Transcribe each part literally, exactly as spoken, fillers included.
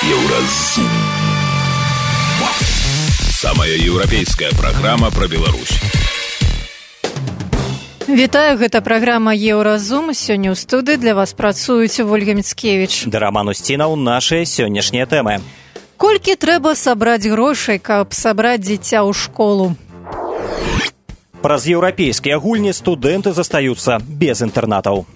Еўразум. Самая еўрапейская праграма пра Беларусь. Вітаю, гэта праграма Еўразум. Сёння ў студыі для вас працуюць Ольга Міцкевіч да Роман Устінаў. Нашыя сённяшнія тэмы. Колькі трэба сабраць грошай, каб сабраць дзіця ў школу? Праз еўрапейскія гульні студэнты застаюцца без інтэрнатаў.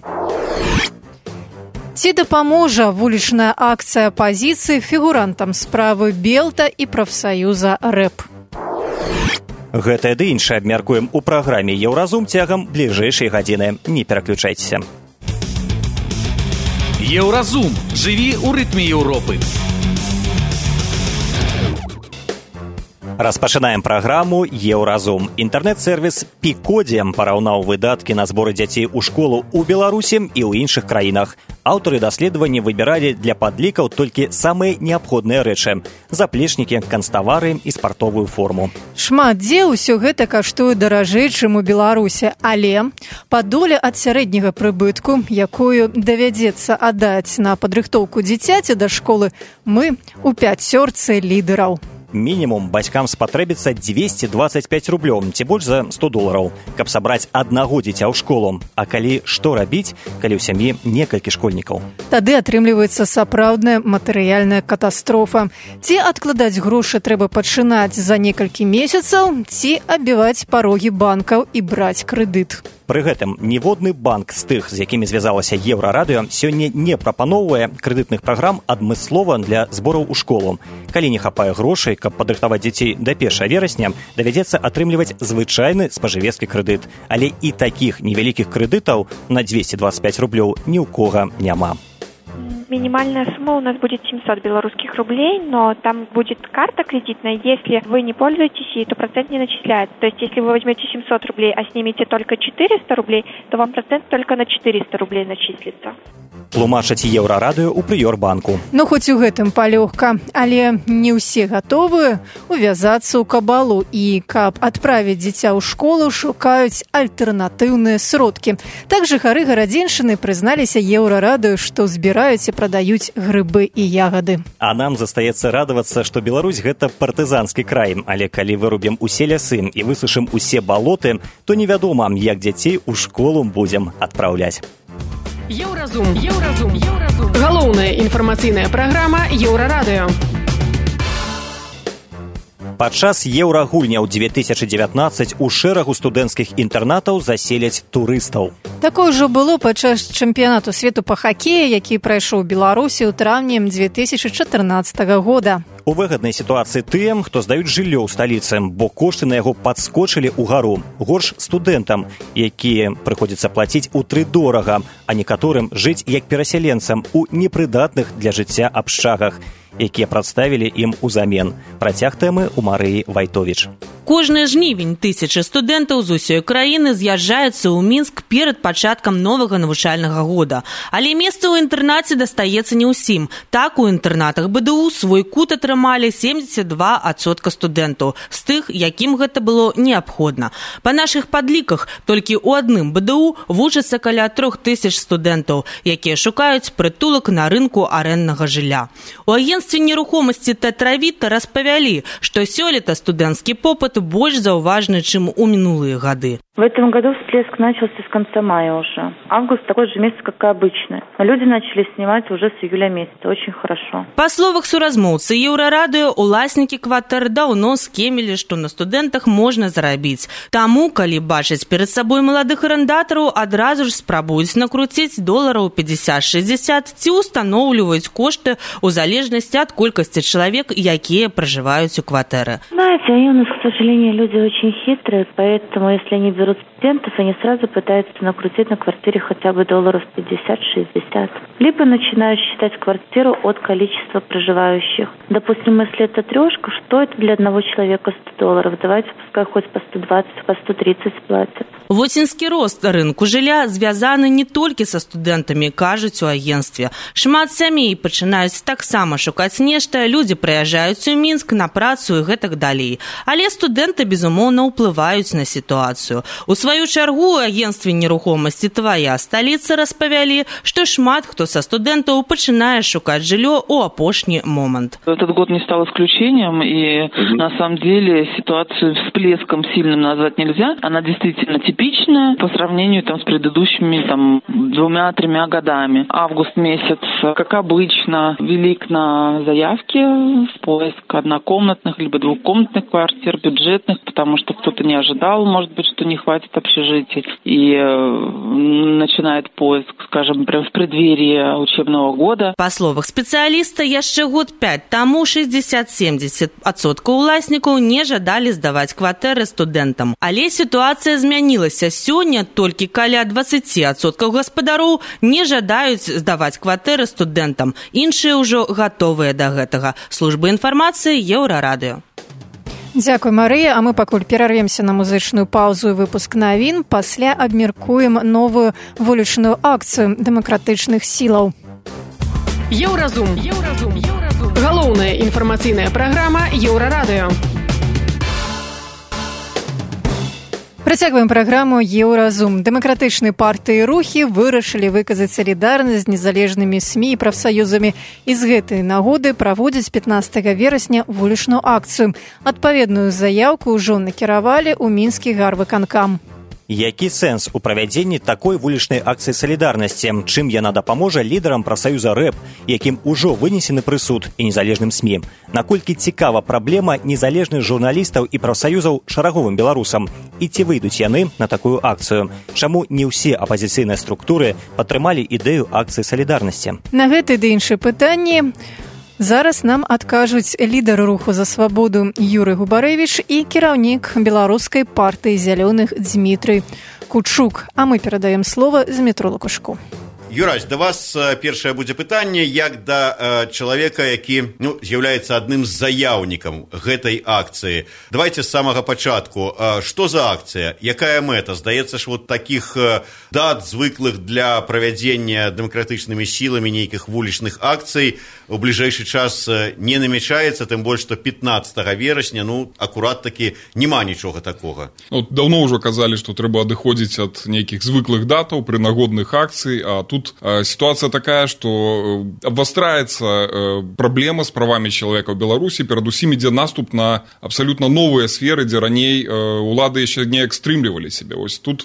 Ці дапаможа вулічная акцыя апазіцыі фігурантам справы Белта і прафсаюза рэп? Гэтае ды іншае абмяркуем у праграме Еўразум цягам бліжэйшай гадзіны. Не пераключайцеся. Еўразум. Жыві ў рытме Еўропы. Распачынаем праграму Еўразум. Інтэрнэт-сервіс Пікодзе параўнаў выдаткі на зборы дзяцей у школу ў Беларусі і ў іншых краінах. Аўтары даследавання выбіралі для падлікаў толькі самыя неабходныя рэчы – заплечнікі, канцтавары і спартовую форму. Шмат дзе ўсё гэта каштуе даражэй, чым у Беларусі, але па доле ад сярэдняга прыбытку, якую давядзецца аддаць на падрыхтоўку дзіцяці да школы, мы у пяцёрцы лідараў. Мінімум бацькам спатрэбіцца дзвесце дваццаць пяць рублёў, ці больш за сто долараў, каб сабраць аднаго дзіця ў школу. А калі што рабіць, калі ў сям'і некалькі школьнікаў? Тады атрымліваецца сапраўдная матэрыяльная катастрофа. Ці адкладаць грошы трэба пачынаць за некалькі месяцаў, ці абіваць парогі банкаў і браць крэдыт. Пры гэтым ніводны банк з тых, з якімі звязалася Еўрарадыё, сёння не прапаноўвае крэдытных праграм адмыслова для збораў у школу. Калі не хапае грошай, каб падрыхтаваць дзяцей да першага верасня, давядзецца атрымліваць звычайны спажывецкі крэдыт. Але і такіх невялікіх крэдытаў на дзвесце дваццаць пяць рублёў ні ў кога няма. Минимальная сумма у нас будет семьсот белорусских рублей, но там будет карта кредитная. Если вы не пользуетесь ей, то процент не начисляется. То есть, если вы возьмете семьсот рублей, а снимете только четыреста рублей, то вам процент только на четыреста рублей начислится. Тлумачаць Еўрарадыё ў прыёрбанку. Ну, хоць у гэтым палёгка, але не ўсе гатовы увязацца ў кабалу. І каб адправіць дзіця ў школу, шукаюць альтэрнатыўныя сродкі. Так жыхары гарадзеншчыны прызналіся Еўрарадыё, што збіраюць і прадаюць грыбы і ягады. А нам застаецца радавацца, што Беларусь гэта партызанскі край. Але калі вырубім усе лясы і высушым усе балоты, то невядома, як дзяцей у школу будзем адпраўляць. Еўразум. Еўразум. Еўразум. Галоўная інфармацыйная праграма Еўрарадыё. Падчас еўрагульняў две тысячы дзевятнаццаць у шэрагу студэнцкіх інтэрнатаў заселяць турыстаў. Такое ўжо было падчас чэмпіянату свету па хакеі, які прайшоў у Беларусі ў траўні две тысячы чатырнаццатага года. У выгаднай сітуацыі тым, хто здаюць жыллё ў сталіцы, бо кошты на яго падскочылі ўгару. Горш студэнтам, якія прыходзіцца плаціць утрыдорага, а некаторым жыць як перасяленцам у непрыдатных для жыцця абшчагах, якія прадставілі ім узамен. Працяг тэмы ў Марыі Вайтовіч. Кожны жнівень тысячы студэнтаў з усёй краіны з'язджаюцца ў Мінск перад пачаткам новага навучальнага года. Але месца ў інтэрнаце дастаецца не ўсім. Так, у інтэрнатах БДУ свой кут атрымалі семдзесят два адсотка студэнтаў, з тых, якім гэта было неабходна. Па нашых падліках, толькі ў адным БДУ вучацца каля трох тысяч студэнтаў, якія шукаюць прытулак на рынку арэнднага жылля. У агенцтве нерухомасці Тэтравіта распавялі, што сёлета студэнцкі попыт больше заўважны, чым у минулые годы. В этом году всплеск начался с конца мая уже. Август такой же месяц, как и обычно. Но люди начали снимать уже с июля месяца. Очень хорошо. Па словах суразмоўцы Еўрарадыё, уласнікі кватэр даўно скемілі, што на студэнтах можна зарабіць. Таму, калі бачаць перад сабой маладых арендатараў, адразу ж спрабуюць накруціць долараў пятьдесят-шестьдесят ці устаноўліваюць кошты ў залежнасці ад колькасці чалавек, якія пражываюць у кватэры. Знаете, они у нас, к сожалению, люди очень хитрые, поэтому если они берут студентов, они сразу пытаются накрутить на квартире хотя бы долларов пятьдесят-шестьдесят. Либо начинают считать квартиру от количества проживающих. Допустим, если это трешка, что это для одного человека сто долларов? Давайте пускай хоть по сто двадцать, по сто тридцать платят. Воцінскі рост рынку жылля звязаны не толькі са студэнтамі, кажуць у агенцтве. Шмат сямей пачынаюць таксама шукаць нешта, людзі прыязджаюць у Мінск на працу і гэтак далей. Але студэнты, безумоўна, ўплываюць на сітуацыю. У сваю чаргу у агенстве нерухомасці «Твоя столица» распавялі, што шмат хто са студэнтаў пачынае шукаць жыллё ў апошні момент. Этот год не стал исключением, и на самом деле ситуацию всплеском сильным назвать нельзя. Она действительно типичная по сравнению там, с предыдущими там, двумя-тремя годами. Август месяц, как обычно, велик на заявки в поиск однокомнатных либо двухкомнатных квартир, бюджетных, потому что кто-то не ожидал, может быть, что не хватит общежитий, и э, начинает поиск, скажем, прямо в преддверии учебного года. Па словах спецыяліста, яшчэ год пяць таму шэсцьдзесят-сямдзесят адсоткаў уласнікаў не жадалі здаваць кватэры студэнтам. Але сітуацыя змянілася. Сёння толькі каля дваццаць адсоткаў гаспадароў не жадаюць здаваць кватэры студэнтам. Іншыя ўжо гатовыя да гэтага. Служба інфармацыі Еўрарадыё. Дзякуй, Марыя. А мы пакуль перарвемся на музычную паузу і выпуск навін. Пасля абмеркуем новую вулічную акцыю дэмакратычных сілаў. Еўразум. Еўразум. Еўразум. Галоўная інфармацыйная праграма Еўрарадыё. Працягваем праграму «Еўразум». Дэмакратычныя партыі і рухі вырашылі выказаць салідарнасць з незалежнымі СМІ і прафсаюзамі. І з гэтай нагоды праводзяць пятнаццатага верасня вулічную акцыю. Адпаведную заяўку ўжо накіравалі ў мінскі гарвыканкам. Які сэнс у правядзенні такой вулічнай акцыі салідарнасці? Чым яна дапаможа лідарам прафсаюза рэп, якім ужо вынесены прысуд, і незалежным СМІ? Наколькі цікава праблема незалежных журналістаў і прафсаюзаў шараговым беларусам? І ці выйдуць яны на такую акцыю? Чаму не ўсе апазіцыйныя структуры падтрымалі ідэю акцыі салідарнасці? На гэтыя ды іншыя пытанні зараз нам адкажуць лідар руху за свабоду Юрый Губарэвіч і кіраўнік беларускай партыі зялёных Дмітрый Кучук. А мы перадаем слова Змітру Лукашку. Юрась, да вас першае будзе пытанне як да э, чалавека, які ну, з'яўляецца адным з заяўнікам гэтай акцыі. Давайте з самага пачатку. Э, што за акцыя? Якая мэта? Здаецца ж, вот такіх э, дат, звыклых для правядзення дэмакратычнымі сіламі нейкіх вулічных акцый у бліжэйшы час э, не намячаецца, тым больш, што пятнаццатага верасня, ну, акурат такі няма нічога такога. Ну, даўно ўжо казалі, што трэба адыходзіць ад нейкіх звыклых датаў пры нагодных акцый, а тут ситуация такая, что обостряется проблема с правами человека в Беларуси, перед усім ідзе наступ на абсолютно новые сферы, где раней улады еще не экстрымлівалі себе. Ось тут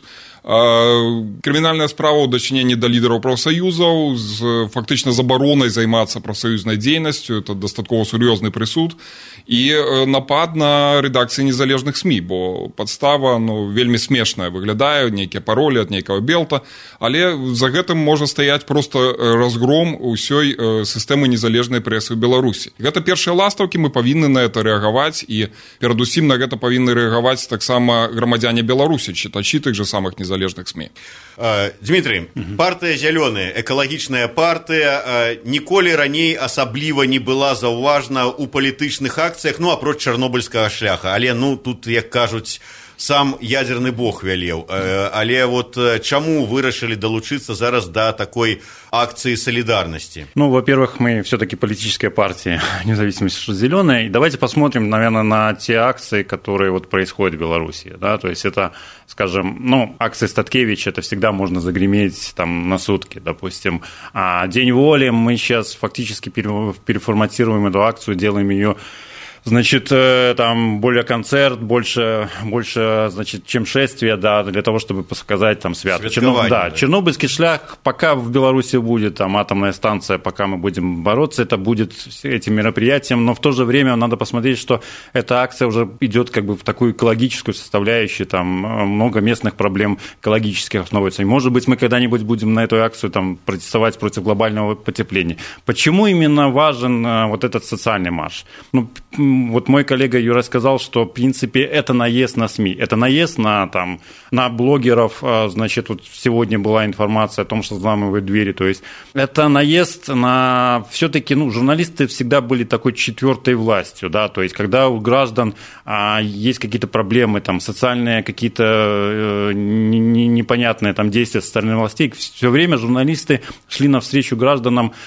крымінальная справа ў дачыненні да лідараў прафсаюзаў з фактычна забаронай займацца прафсаюзнай дзейнасцю, это дастаткова сур'ёзны прысуд, і напад на рэдакцыі незалежных СМІ, бо падстава ну, вельмі смешная выглядае, нейкія паролі ад нейкага белта, але за гэтым можа стаяць проста разгром усёй сістэмы незалежнай прэсы ў Беларусі. Гэта першыя ластаўкі, мы павінны на это рэагаваць, і перадусім на гэта павінны рэагаваць таксама грамадзяне Беларусі, чытачы тых же самых незалежных незалежных СМІ. Дмітрий, партыя «Зялёная», экалагічная партыя, ніколі раней асабліва не была заўважна ў палітычных акцыях, ну, апроч чарнобыльскага шляха, але, ну, тут, як кажуць, сам ядерный бог велел. Але вот чему вырашили долучиться зараз до такой акции солидарности? Ну, во-первых, мы все-таки политическая партия, независимости, что зеленая. И давайте посмотрим, наверное, на те акции, которые вот происходят в Беларуси. Да? То есть это, скажем, ну, акции Статкевича, это всегда можно загреметь там на сутки, допустим. А День воли, мы сейчас фактически переформатируем эту акцию, делаем ее, значит, там более концерт, больше, больше, значит, чем шествие, да, для того, чтобы показать там свято. Черноб... Да, да, Чернобыльский шлях, пока в Беларуси будет там атомная станция, пока мы будем бороться, это будет этим мероприятием, но в то же время надо посмотреть, что эта акция уже идет как бы в такую экологическую составляющую, там много местных проблем экологических основывается. И, может быть, мы когда-нибудь будем на эту акцию там протестовать против глобального потепления. Почему именно важен вот этот социальный марш? Ну, вот мой коллега Юра сказал, что, в принципе, это наезд на СМИ, это наезд на, там, на блогеров, значит, вот сегодня была информация о том, что взламывают двери, то есть это наезд на... Все-таки, ну, журналисты всегда были такой четвертой властью, да, то есть когда у граждан а, есть какие-то проблемы, там, социальные какие-то э, непонятные там действия со стороны властей, все время журналисты шли навстречу гражданам,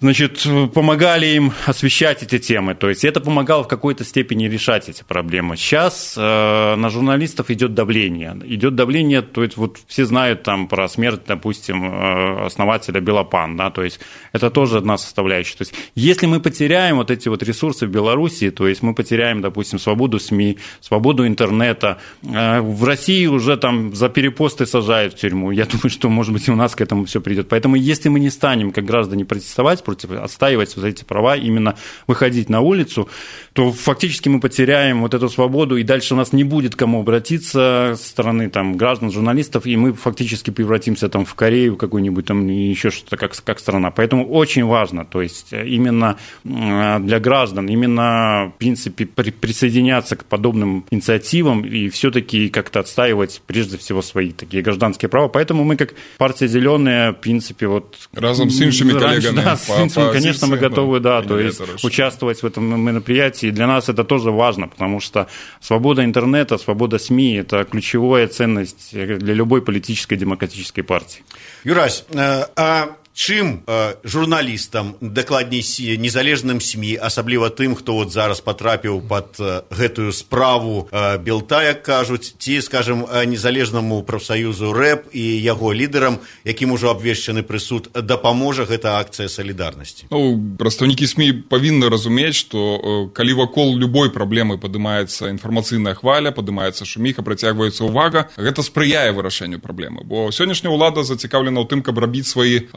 значит, помогали им освещать эти темы. То есть это помогало в какой-то степени решать эти проблемы. Сейчас э, на журналистов идет давление. Идет давление, то есть вот все знают там про смерть, допустим, э, основателя Белопан, да, то есть это тоже одна составляющая. То есть если мы потеряем вот эти вот ресурсы в Беларуси, то есть мы потеряем, допустим, свободу СМИ, свободу интернета. Э, в России уже там за перепосты сажают в тюрьму. Я думаю, что, может быть, и у нас к этому все придет. Поэтому если мы не станем, как граждане, протестовать против, отстаивать вот эти права, именно выходить на улицу, то фактически мы потеряем вот эту свободу, и дальше у нас не будет кому обратиться со стороны там, граждан, журналистов, и мы фактически превратимся там, в Корею какую-нибудь, там, еще что-то как, как страна. Поэтому очень важно, то есть именно для граждан, именно в принципе присоединяться к подобным инициативам и все-таки как-то отстаивать прежде всего свои такие гражданские права. Поэтому мы, как партия «Зеленая», в принципе, вот... Разом с иншими коллегами. Да, с иншими, конечно, мы готовы, да, то есть участвовать в этом мероприятии. И для нас это тоже важно, потому что свобода интернета, свобода СМИ – это ключевая ценность для любой политической демократической партии. Юрась, а чым журналістам, дакладней незалежным СМІ, асабліва тым, хто вот зараз патрапіў пад гэтую справу Белта, як кажуць, ці, скажем, незалежнаму прафсаюзу рэп і яго лідарам, якім ужо абвешчаны прысуд, дапаможа гэта акцыя салідарнасці? Ну, прадстаўнікі СМІ павінны разумець, што калі вакол любой праблемы падымаецца інфармацыйная хваля, падымаецца шуміха, працягваецца ўвага, гэта спрыяе вырашэнню праблемы. Бо сённяшняя ўлада зацікаўлена ў тым, каб рабіць свае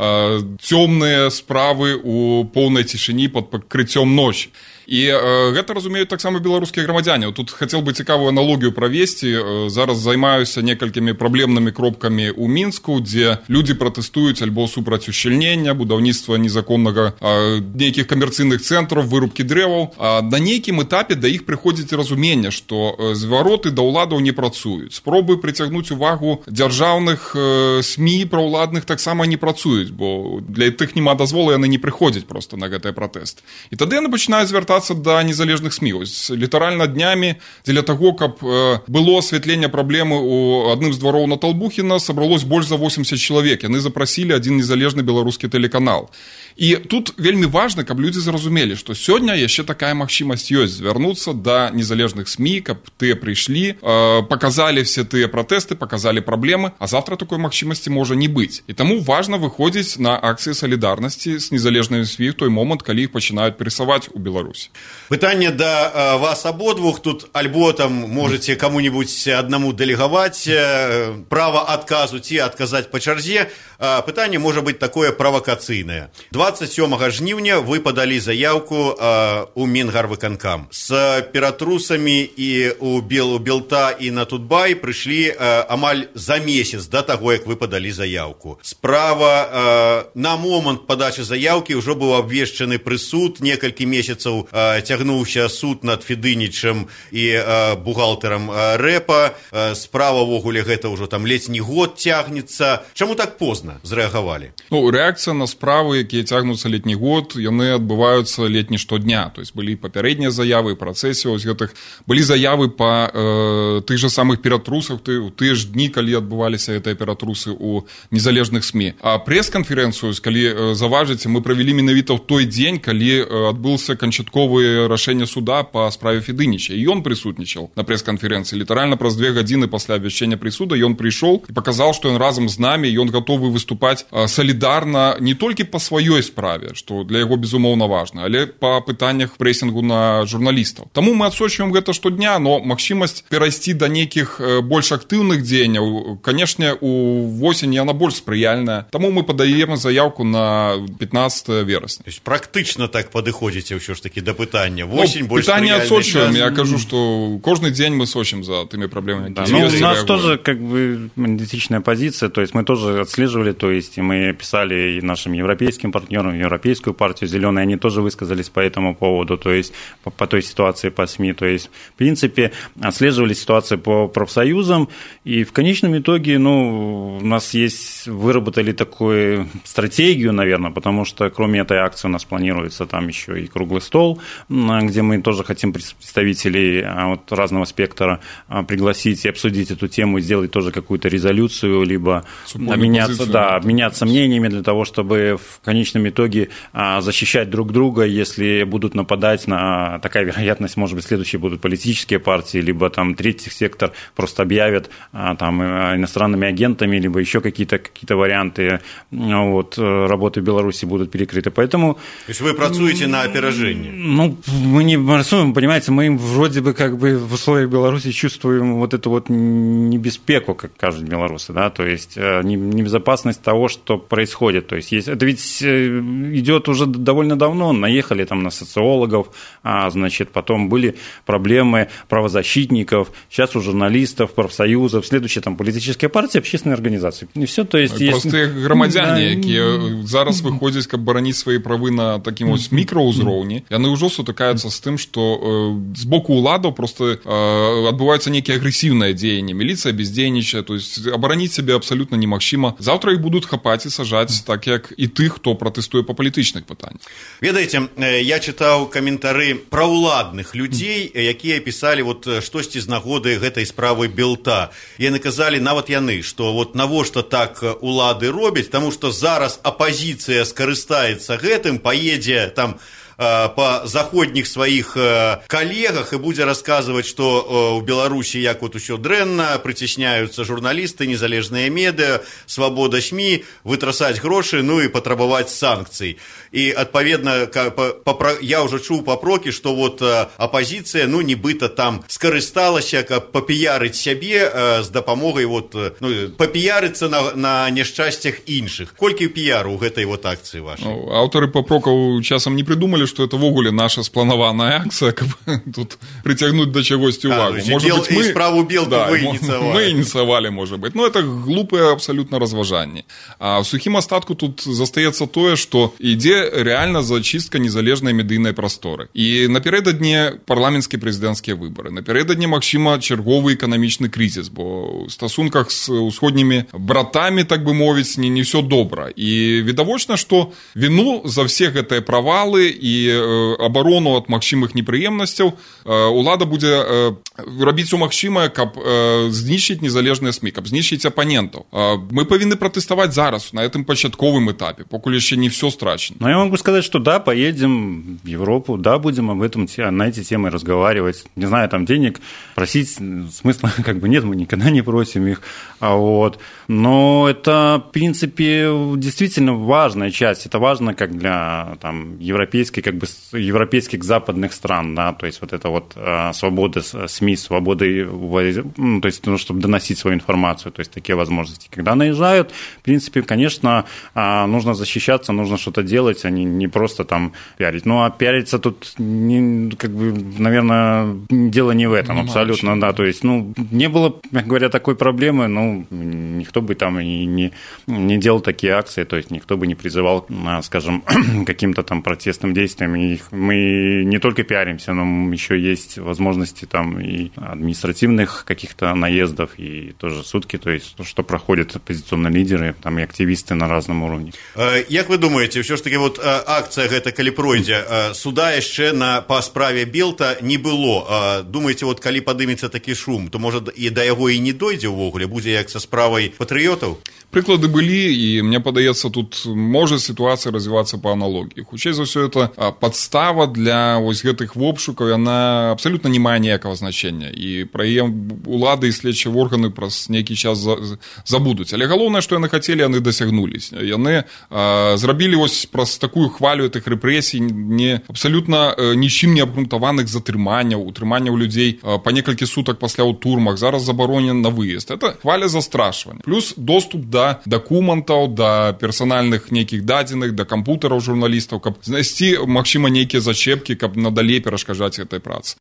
цёмныя справы ў поўнай цішыні пад пакрыццём ночі. І э, гэта разумеюць таксама беларускія грамадзяне. Тут хацеў бы цікавую аналогію правесці. Э, зараз займаюся некалькімі праблемнымі кропкамі ў Мінску, дзе людзі пратэстуюць альбо супраць ушчыльнення, будаўніцтва незаконнага э, нейкіх камерцыйных цэнтраў, вырубкі дрэваў. А на нейкім этапе да іх прыходзіць разуменне, што э, звароты да ўладаў не працуюць. Спробы прыцягнуць увагу дзяржаўных э, СМІ праўладных таксама не працуюць, бо для тых няма дазволу, яны не прыходзяць проста на гэтыя пратэсты. І тады яны пачынаюць звяртацца да незалежных СМІ. Літаральна днямі дзеля таго, каб э, было асвятленне праблемы ў адным з двароў на Талбухіна, сабралось больш за восемьдесят чалавек. Яны запрасілі адзін незалежны беларускі тэлеканал. І тут вельмі важна, каб людзі зразумелі, што сёння яшчэ такая магчымасць ёсць звярнуцца да незалежных СМІ, каб тыя прыйшлі, э, паказалі все тыя пратэсты, паказалі праблемы, а завтра такой магчымасці можа не быць. І таму важна выходзіць на акцыі салідарнасці з незалежнымі СМІ в той момант, калі іх пачынаюць прэсаваць у Беларусі. Пытанне да э, вас абодвух. Тут альбо там можете кому-нибудь аднаму дэлегаваць э, права адказу ці адказаць па чарзе. Э, пытанне можа быць такое правакацыйнае. двадцать сёмага жніўня вы падалі заяўку э, у Мінгарвыканкам. З ператрусамі і у Бел, у Белта і на Тутбай прыйшлі э, амаль за месяц да таго, як вы падалі заяўку. Справа э, на момант падачы заяўкі ўжо быў абвешчаны прысуд, некалькі месяцаў э, цягнуўся суд над Федынічам і э, бухгалтарам э, рэпа. Э, справа ўвогуле гэта ўжо там ледзь не год цягнецца. Чаму так позна зрэагавалі? Ну, рэакцыя на справы, якія цягнуцца летні год, яны адбываюцца летні штодня. То есть былі папярэднія заявы, працэсе ось гэтых, былі заявы па э, тых жа самых ператрусах, ты, у тыя ж дні, калі адбываліся гэтыя ператрусы ў незалежных СМІ. А прэс-канферэнцыю, калі э, заважыце, мы правялі менавіта ў той дзень, калі э, адбыўся канчатковае рашэнне суда па справе Федыніча. І ён прысутнічаў на прэс-канферэнцыі. Літаральна праз две гадзіны пасля абвяшчэння прысуда ён прыйшоў і паказаў, што ён разам з намі, ён гатовы выступаць э, салідарна не толькі па сваёй справе, што для яго безумоўна важна, але па пытаннях прэсінгу на журналістаў. Таму мы адсочваем гэта штодня, но магчымасць перайсці да нейкіх больш актыўных дзеянняў, канешне, у восень яна больш спрыяльная. Таму мы падаем заяўку на пятнадцатое верасня. То есть практычна так падыходзіце ўсё ж такі да пытання. Восень ну, больш пытанне адсочваем. Я кажу, што кожны дзень мы сочым за тымі праблемамі. Да, ну, у нас тоже как бы идентичная позиция, то есть мы тоже отслеживали, то есть мы писали и нашим европейским партнерам, Европейскую партию «Зеленая», они тоже высказались по этому поводу, то есть по, по той ситуации по СМИ, то есть в принципе отслеживали ситуацию по профсоюзам, и в конечном итоге, ну, у нас есть, выработали такую стратегию, наверное, потому что кроме этой акции у нас планируется там еще и круглый стол, где мы тоже хотим представителей вот, разного спектра пригласить и обсудить эту тему, сделать тоже какую-то резолюцию, либо обменяться, да, обменяться мнениями для того, чтобы в конечном итоге защищать друг друга, если будут нападать на... Такая вероятность, может быть, следующие будут политические партии, либо там третий сектор просто объявят там иностранными агентами, либо еще какие-то, какие-то варианты вот, работы в Беларуси будут перекрыты. Поэтому... То есть вы працуете на опережение? Ну, мы не працуем, понимаете, мы вроде бы как бы в условиях Беларуси чувствуем вот эту вот небезпеку, как кажут белорусы, да, то есть небезопасность того, что происходит. То есть, есть это ведь идет уже довольно давно, наехали там на социологов, а, значит, потом были проблемы правозащитников, сейчас у журналистов, профсоюзов, следующие там политические партии, общественные организации. И все, то есть... Простые есть... громадяне, які зараз виходять, каб бараніць свае правы на такім ось мікраўзроўні, яны ўжо сутыкаюцца з тым, што з боку ўладаў просто адбываюцца нейкія агрэсіўныя дзеянні. Міліцыя бездзейнічае, то есть абараніць сябе абсалютна немагчыма. Заўтра іх будуць хапаць і сажаць, так як і тых, хто пратэстуе па палітычных пытаннях. Ведаеце, я чытаў каментары праўладных людзей, якія пісалі вот штосьці з нагоды гэтай справы Белта. Яны казалі, нават яны, што вот навошта так улады робяць, таму што зараз апазіцыя скарыстаецца гэтым, паедзе там по заходніх сваіх калегах і будзе расказваць, што ў Беларусі як вот усё дрэнна, прыцісняюцца журналісты, незалежныя медыа, свабода СМІ, вытрасаць грошы, ну і патрабаваць санкцый. І адпаведна я ўжо чуў папрокі, што вот апазіцыя, ну нібыта там скарысталася, каб папіярыць сябе з дапамогай вот, ну, папіярыцца на, на няшчасцях іншых. Колькі піяру ў гэтай вот акцыі вашай? Ну, аўтары папрокаў часам не придумали, что это вогуле наша спланаваная акция, каб тут притягнуть до чагосьці увагу. А, может бел, быть, мы... справу Белту да, вы инициировали. Мы инициировали, может быть. Но это глупое абсолютно разважанне. А в сухім астатку тут застаецца тое, што ідзе реально зачистка незалежнай медыйнай прасторы. І напярэдадні парламенцкія прэзідэнцкія выбары. Напярэдадні, магчыма, чарговы эканамічны крызіс, бо ў стасунках з усходнімі братамі, так бы мовіць, не, не все добра. І відавочна, што віну за все гэтыя правалы і абарону ад магчымых непрыемнасцяў улада будзе рабіць умагчымае, каб знішчыць незалежныя СМІ, каб знішчыць апанентаў. Мы павінны пратэставаць зараз, на этом пачатковым этапе, покуль яшчэ не все страчено. Но я могу сказать, что да, поедем в Европу, да, будем об этом, на эти темы разговаривать. Не знаю, там денег просить смысла как бы нет, мы никогда не просим их. Вот. Но это, в принципе, действительно важная часть. Это важно как для там, европейских, как бы, европейских западных стран, да, то есть вот это вот э, свобода СМИ, свобода, ну, то есть, ну, чтобы доносить свою информацию, то есть такие возможности. Когда наезжают, в принципе, конечно, э, нужно защищаться, нужно что-то делать, а не, не просто там пиарить. Ну, а пиариться тут, не, как бы, наверное, дело не в этом, ну, абсолютно, вообще. Да, то есть, ну, не было, как говоря, такой проблемы, ну, никто бы там и не, не делал такие акции, то есть никто бы не призывал, скажем, каким-то там протестным действиям. И мы не только пиаримся, но еще есть возможности там и административных каких-то наездов, и тоже сутки, то есть то, что проходят оппозиционные лидеры там, и активисты на разном уровне. Як вы думаете, все ж таки вот акция гэта, калі пройдзе, суда яшчэ на па справе Белта не было. Думаете, вот калі падымецца такі шум, то может і да яго і не дойдзе ўвогуле, будзе як са справай патрыётаў? Прыклады былі, і мне падаецца, тут можа сітуацыя развівацца па аналогіі. Хутчэй за ўсё, это падстава для вось гэтых вобшукаў, яна абсалютна не мае ніякага значення, і пра яе улады і следчыя органы праз нейкі час забудуць. Але галоўнае, што яны хацелі, яны дасягнулись. Яны а, зрабілі вось праз такую хвалю гэтых рэпрэсій не абсалютна нічым не абгрунтаваных затрыманняў, утрыманняў людзей па некалькі сутак пасля ў турмах, зараз забаронен на выезд. Это хваля застрашвання. Плюс доступ да дакументаў, да персанальных нейкіх дадзеных, да кампутараў журналістаў, каб знайсці, магчыма, нейкія зачэпкі, каб надалей перашкаджаць гэтай працы.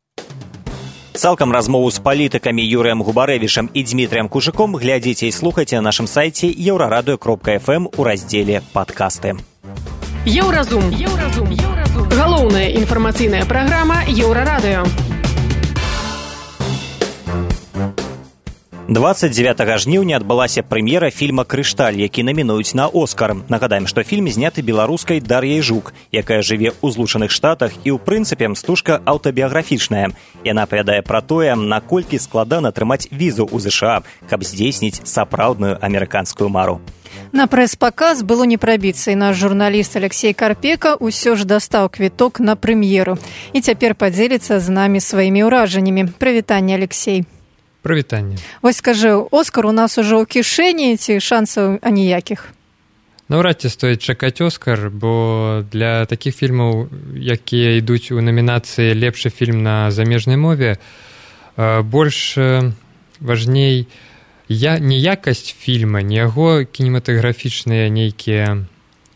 Цалкам размову з палітыкамі Юрыем Губарэвічам і Дмітрыем Кужыком глядзіце і слухайце на нашым сайце еўрарадыё кропка эф эм у раздзеле «Падкасты». Еўразум. Еўразум. Еўразум. Галоўная інфармацыйная праграма Еўрарадыё. двадцать девятага жніўня адбылася прэм'ера фільма «Крышталь», які намінуюць на «Оскар». Нагадаем, што фільм зняты беларускай Дар'яй Жук, якая жыве ў Злучаных Штатах і, ў прынцыпе, стужка аўтабіяграфічная. Яна апавядае пра тое, наколькі складана атрымаць візу ў ЗША, каб здзейсніць сапраўдную амерыканскую мару. На прэс-паказ было не прабіцца, і наш журналіст Алексей Карпека ўсё ж дастаў квіток на прэм'еру. І цяпер падзеліцца з намі сваімі ўражаннямі. Прывітанне, Алексей. Прывітанне. Вось скажы, Оскар у нас ужо ў кішэні, ці шансаў аніякіх? Наўрад ці стоіць чакаць Оскар, бо для такіх фільмаў, якія ідуць у намінацыі «Лепшы фільм на замежнай мове», больш важней я, не якасць фільма, не яго кінематаграфічныя нейкія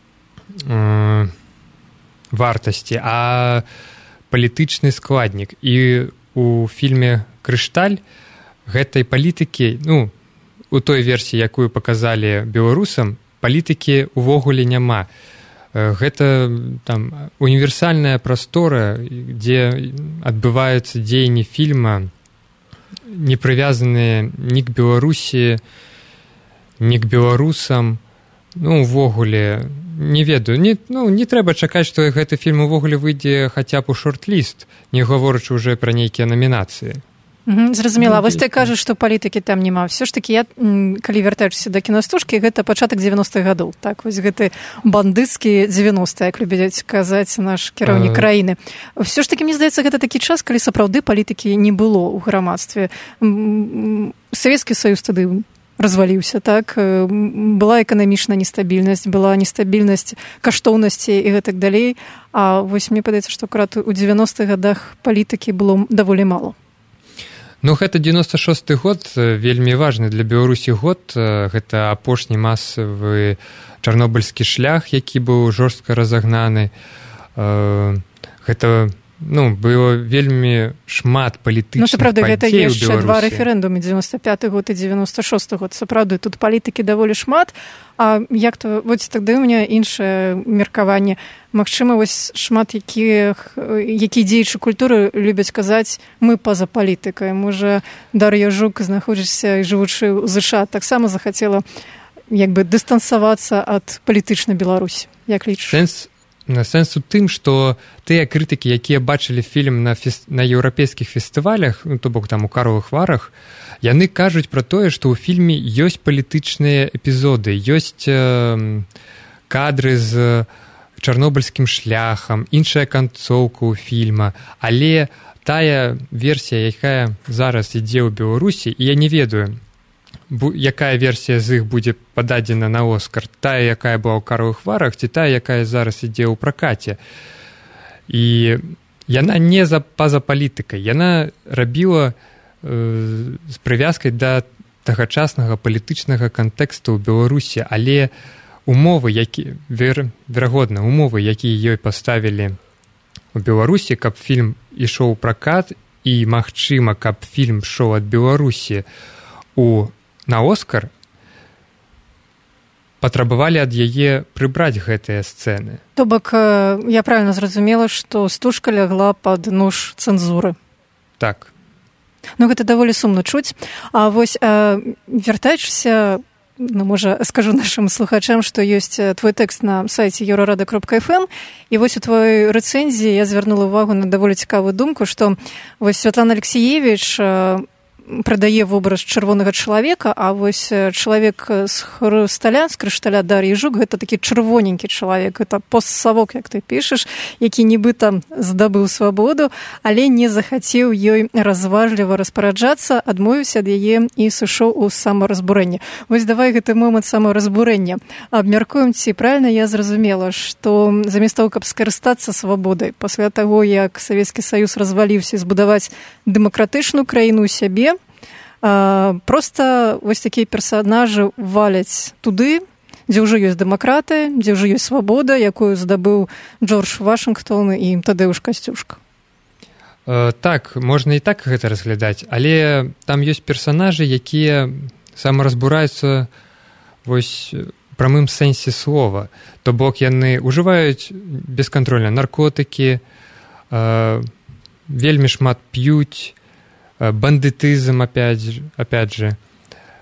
э, вартасці, а палітычны складнік. І у фільме «Крышталь» гэтай палітыкі, ну, у той версіі, якую паказалі беларусам, палітыкі ўвогуле няма. Гэта там універсальная прастора, дзе адбываюцца дзеянні фільма, не прывязаныя ні к Беларусі, ні к беларусам, ну, увогуле, не ведаю, не, ну, не трэба чакаць, што гэты фільм увогуле выйдзе хаця б у шорт-ліст, не гаворачы ўжо пра нейкія намінацыі. Угу, зразумела. Вось ты кажаш, што палітыкі там няма. Все ж таки, я, калі вяртаючыся да кінастужкі, гэта пачатак дзевяностых гадоў. Так, вось гэты бандыцкі дзевяностыя, як любіць казаць наш кіраўнік краіны. Все ж таки, мне здаецца, гэта такі час, калі сапраўды палітыкі не было ў грамадстве. Савецкі Саюз тады разваліўся, так? Была эканамічная нестабільнасць, была нестабільнасць каштоўнасці і гэтак далей. А вось мне падаецца, што акрат у дзевяностых гадах палітыкі было даволі мала. Ну, гэта дзевяносто шосты год, вельмі важны для Беларусі год. Гэта апошні масавы чарнобыльскі шлях, які быў жорстка разагнаны. Гэта, ну, было вельмі шмат палітычных падзей у Беларусі. Ну, сапраўды, гэта яшчэ два рэферэндумы, дзевяносто пяты год і дзевяносто шосты год. Сапраўды, тут палітыкі даволі шмат. А як то, вось тады ў мяне іншае меркаванне. Магчыма, вось шмат якіх, які дзеячы культуры любяць казаць, мы па-за палітыкай. Можа, Дар'я Жук, знаходзячыся і жывучы ў ЗША, таксама захацела як бы дыстансавацца ад палітычнай Беларусі. Як лічыш? Сэнс, сэнс у тым, што тыя крытыкі, якія бачылі фільм на, фест... на еўрапейскіх фестывалях, ну, то бок там у Карловых Варах, яны кажуць пра тое, што ў фільме ёсць палітычныя эпізоды, ёсць э, кадры з чарнобыльскім шляхам, іншая канцоўка ў фільма, але тая версія, якая зараз ідзе ў Беларусі, і я не ведаю, якая версія з іх будзе пададзена на Оскар, тая, якая была ў Карловых Варах, ці тая, якая зараз ідзе ў пракаце. І яна не за, па-за палітыкай, яна рабіла э, з прывязкай да тагачаснага палітычнага кантэксту ў Беларусі, але умовы, які, вер, верагодна, умовы, якія ёй паставілі у Беларусі, каб фільм ішоў у пракат, і, магчыма, каб фільм ішоў ад Беларусі у, на Оскар, патрабавалі ад яе прыбраць гэтыя сцэны. То бок, я правильно зразумела, што стужка лягла пад нож цэнзуры. Так. Ну, гэта даволі сумна чуць. А вось, вяртаючыся, ну, можа, скажу нашим слухачам, што ёсць твой тэкст на сайце еўрарада кропка эф эм, і вось у твоей рэцэнзіі я звярнула ўвагу на даволі цікавую думку, што вось Святлана Алексеевич прадае вобраз чырвонага чалавека, а вось чалавек з хрусталя, з крышталя Дар'і Жук, гэта такі чырвоненькі чалавек, гэта постсавок, як ты пішаш, які нібыта здабыў свабоду, але не захацеў ёй разважліва распараджацца, адмовіўся ад яе і сышоў у самаразбурэнне. Вось давай гэты момант самаразбурэння абмяркуем, ці правільна я зразумела, што замест таго, каб скарыстацца свабодай, пасля таго, як Савецкі Саюз разваліўся, і збудаваць дэмакратычную краіну ў сябе, просто вось такія персанажы валяць туды, дзе ўжо ёсць дэмакратыя, дзе ўжо ёсць свабода, якую здабыў Джордж Вашынгтон і Тадэўш Касцюшка. Э, так, можна і так гэта разглядаць, але там ёсць персанажы, якія самаразбураюцца вось у прамым сэнсе слова. То бок яны ўжываюць бескантрольна наркотыкі, э, вельмі шмат п'юць, бандытызм, опять же, опять же.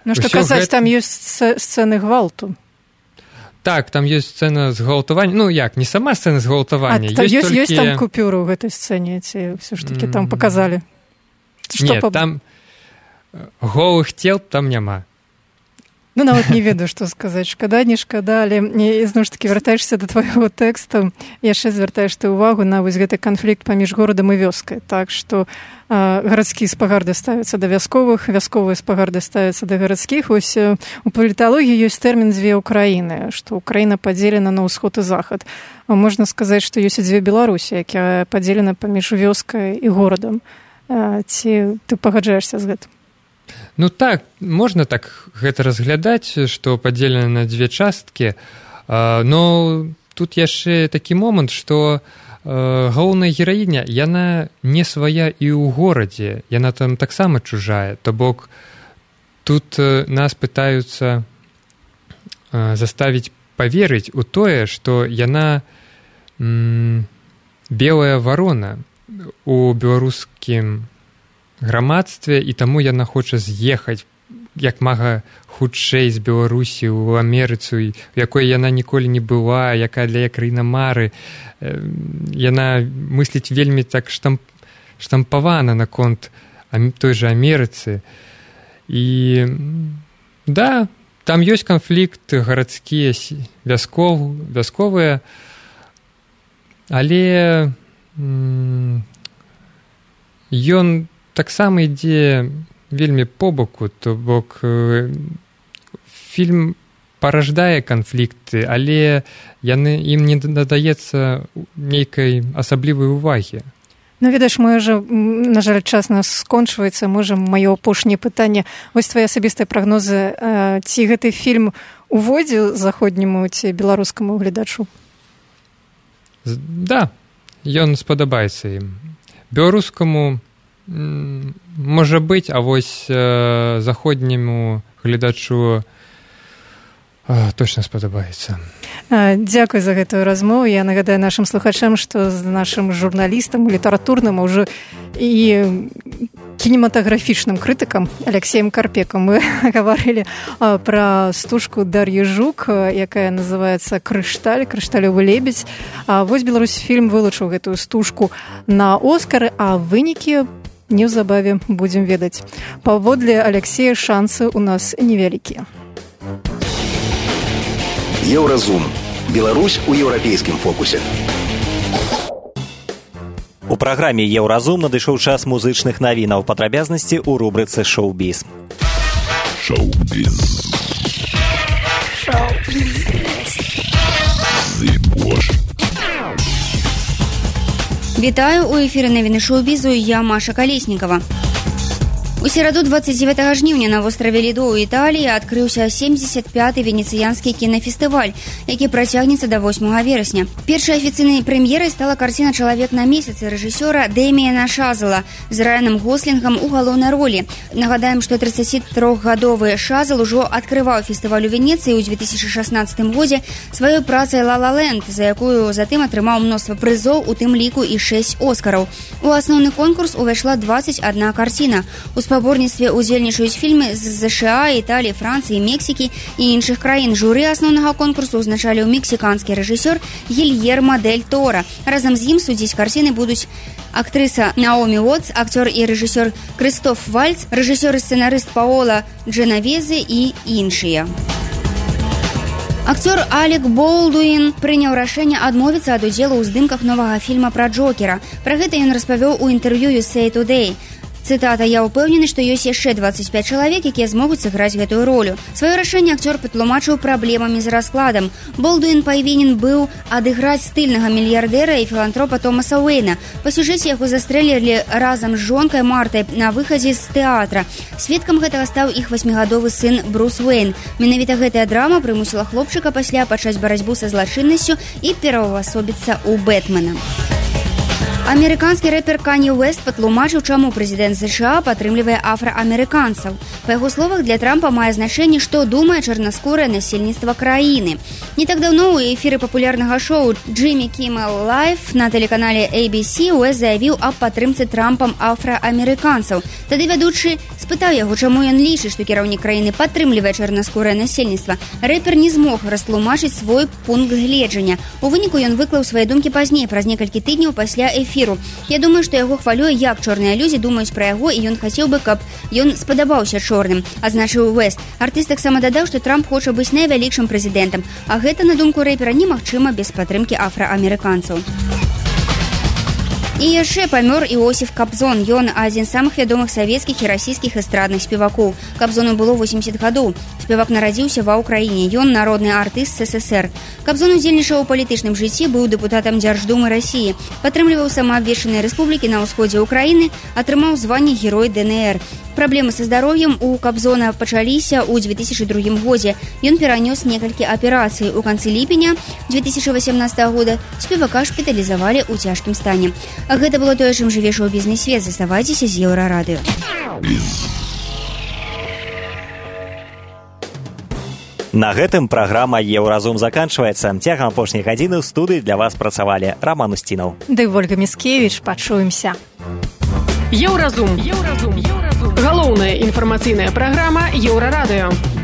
Ну, што казаць, гэта... там ёсць сцэны гвалту. Так, там ёсць сцэна згвалтавання. Ну, як, не сама сцэна згвалтавання. А, ёсць, ёсць, толькі... ёсць там купюры ў гэтай сцэне, ці ўсё ж такі там паказалі? Што Не, паб... там голых цел там няма. Ну, нават не ведаю, што сказаць. Шкада, не шкада, але зноў ж такі вяртаешся да твайго тэксту, яшчэ звяртаеш ты ўвагу на вось гэты канфлікт паміж горадам і вёскай. Так што а, гарадскія спагарды ставяцца да вясковых, вясковыя спагарды ставяцца да гарадскіх. Вось у паліталогіі ёсць тэрмін дзве ўкраіны, што ўкраіна падзелена на ўсход і захад. А можна сказаць, што ёсць і дзве Беларусі, якія падзелена паміж вёскай і горадам. А, ці ты пагаджаешся з гэтым? Ну так, можна так гэта разглядаць, што падзелена на дзве часткі, но тут яшчэ такі момант, што галоўная гераіня, яна не свая і ў горадзе, яна там таксама чужая, то бок тут нас пытаюцца заставіць паверыць у тое, што яна м, белая варона у беларускім грамадстве, і таму яна хоча з'ехаць як мага хутчэй з Беларусі ў Амерыцу, у якой яна ніколі не была, якая для краіна мары. Яна мысліць вельмі так штамп, штампавана наконт той жа Амерыцы. І да, там ёсць канфлікт гарадскія, вясков, вясковыя, але ён таксама ідзе вельмі побаку, то бок фільм параждае канфлікты, але яны, ім не надаецца нейкай асаблівай увагі. Ну, ведаеш, мы ўжо, на жаль, час нас скончваецца, можа, маё апошняе пытанне. Вось твае асабістыя прагнозы, ці гэты фільм уводзе заходняму ці беларускаму гледачу? Да, ён спадабаецца ім. Беларускаму можа быць, а вось э, заходняму гледачу э, точно спадабаецца. Дзякуй за гэтую размову. Я нагадаю нашым слухачам, што з нашым журналістам, літаратурным, а ўжо і кінематаграфічным крытыкам Алексеем Карпекам мы гаварылі пра стужку Дар'і Жук, якая называецца «Крышталь», «Крышталёвы лебедзь». А вось Беларусьфільм вылучыў гэтую стужку на Оскары, а вынікі неўзабаве будзем ведаць. Паводле Алексея шансы ў нас невялікія. Еўразум. Беларусь у еўрапейскім фокусе. У праграме «Еўразум» надышоў час музычных навінаў, падрабязнасці ў рубрыцы «Шоу-біз». Шоу-біз. Шоу-біз. Вітаю, у эфіры навіны шоу-бізу, я Маша Калеснікава. У сераду двадцать девятого жніўня на востраве Лідо ў Італіі адкрыўся семьдесят пятый венецыянскі кінафестываль, які працягнецца да восьмага верасня. Першай афіцыйнай прэм'ерай стала карціна «Чалавек на месяцы» рэжысёра Дэміена Шазела з Райаном Гослінгам у галоўнай ролі. Нагадаем, што тридцатитрохгадовы Шазел ужо адкрываў фестываль у Венецыі ў две тысячи шаснаццатым годзе сваёй працай «Ла Ла Ленд», за якую затым атрымаў мноства прызоў, у тым ліку і шэсць Оскараў. У асноўны конкурс увайшла двадцать одна карціна. У спаборніцтве ўдзельнічаюць фільмы з ЗША, Італіі, Францыі, Мексікі і іншых краін. Журы асноўнага конкурсу ўзначаліў мексіканскі рэжысёр Гільермо дель Торо. Разам з ім судзіць карціны будуць актрыса Наомі Уотс, акцёр і рэжысёр Крыстоф Вальц, рэжысёр і сцэнарыст Паола Дженавезе і іншыя. Акцёр Алек Болдуін прыняў рашэнне адмовіцца ад удзелу ў здымках новага фільма пра Джокера. Пра гэта ён распавёў у інтэрв'ю ю эс эй Today. Цытата: «Я ўпэўнены, што ёсць яшчэ двадцать пять чалавек, якія змогуць сыграць гэтую ролю». Сваё рашэнне акцёр патлумачыў праблемамі з раскладам. Болдуін павінен быў адыграць стыльнага мільярдэра і філантропа Томаса Уэйна. Па сюжэце яго застрэлілі разам з жонкай Мартай на выхадзе з тэатра. Сведкам гэтага стаў іх васьмігадовы сын Брус Уэйн. Менавіта гэтая драма прымусіла хлопчыка пасля пачаць барацьбу са злачыннасцю і пераўвасобіцца ў Бэтмена. Амерыканскі рэпер Канье Уэст патлумачыў, чаму прэзідэнт США падтрымлівае афраамерыканцаў. Па яго словах, для Трампа мае значэнне, што думае чарнаскурае насельніцтва краіны. Не так даўно ў эфіры папулярнага шоу Джиммі Киммел Лайв на тэлеканале эй би си Уэст заявіў аб падтрымцы Трампам афраамерыканцаў. Тады вядучы спытаў яго, чаму ён лічыць, што кіраўнік краіны падтрымлівае чарнаскурае насельніцтва. Рэпер не змог растлумачыць свой пункт гледжання. У выніку ён выклаў свае думкі пазней, праз некалькі тыдняў пасля эфіру. Я думаю, што яго хвалюе, як чорныя людзі думаюць пра яго, і ён хацеў бы, каб ён спадабаўся чорным, азначыў Уэст. Артыст таксама дадаў, што Трамп хоча быць найвялікшым прэзідэнтам, а гэта, на думку рэпера, немагчыма без падтрымкі афраамерыканцаў. І яшчэ памёр Іосіф Кабзон. Ён адзін з самых вядомых савецкіх і расійскіх эстрадных спевакоў. Кабзону было восемьдесят гадоў. Спевак нарадзіўся ва ўкраіне. Ён народны артыст СССР. Кабзон удзельнічаў у палітычным жыцці, быў дэпутатам Дзярждумы Расіі, падтрымліваў самаабвешчаныя рэспублікі на ўсходзе ўкраіны, атрымаў званне Герой ДНР. Праблемы са здароўем у Кабзона пачаліся ў две тысячи другім годзе. Ён перанёс некалькі аперацый. У канцы ліпеня две тысячи восемнадцатого года спевака шпіталізавалі ў цяжкім стане. А гэта было тое, чым жыве шоу-бізнес-свет. Заставайцеся з Еўрарадыё. На гэтым праграма «Еўразум» заканчваецца. Цягам апошняй гадзіны ў студыі для вас працавалі Раман Устінаў. Ды Вольга Міскевіч. Пачуемся. Еўразум. Еўразум. Галоўная інфармацыйная праграма Еўрарадыё.